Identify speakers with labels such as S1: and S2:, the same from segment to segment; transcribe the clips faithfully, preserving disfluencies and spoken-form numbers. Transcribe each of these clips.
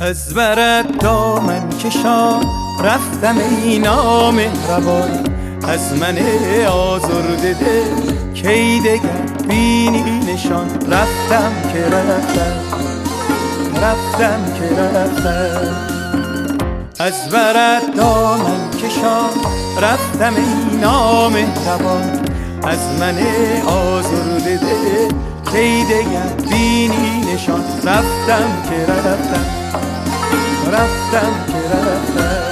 S1: از برت دامن کشان رفتم ای نامهربان، از من آزرده دل کی دگر بینی نشان. رفتم که رفتم رفتم که رفتم از برت دامن کشان رفتم ای نامهربان، از من آزرده دل کی دگر بینی نشان. رفتم که رفتم رفتم که رفتم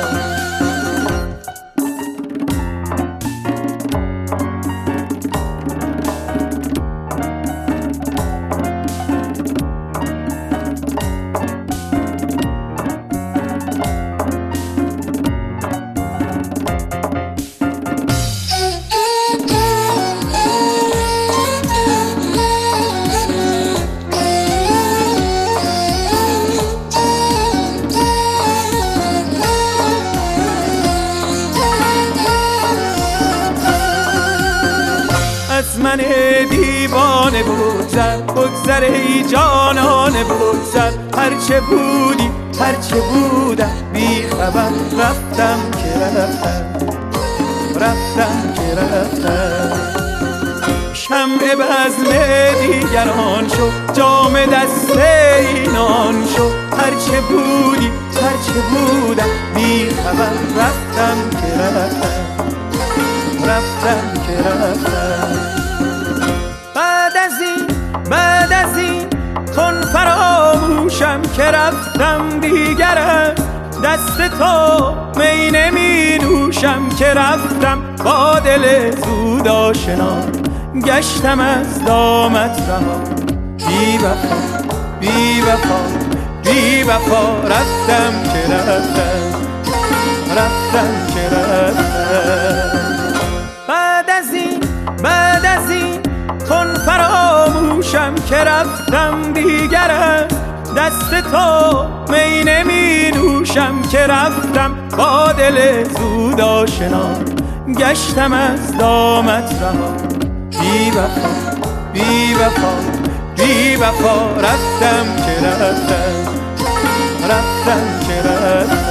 S1: از من دیوانه بگذر، بگذر ای جانانه بگذر. هرچه بودی هرچه بودم بی خبر. رفتم که رفتم رفتم که رفتم شمع بزم دیگران شو، جام دست اینان شو. هرچه بودی هرچه بودم بی خبر. رفتم که رفتم رفتم که رفتم بعد از این بعد از این کن فراموشم که رفتم دیگر از دست تو می نمی نوشم. که رفتم با دل زود آشنا، گشتم از دامت رها. بی وفا بی وفا بی وفا رفتم که رفتم رفتم که رفتم بعد از این بعد از این کن فراموشم که رفتم دیگر از دست تو می نمی نوشم. که رفتم با دل زود آشنا، گشتم از دامت رها. بی وفا بی وفا بی وفا رفتم که رفتم رفتم که رفتم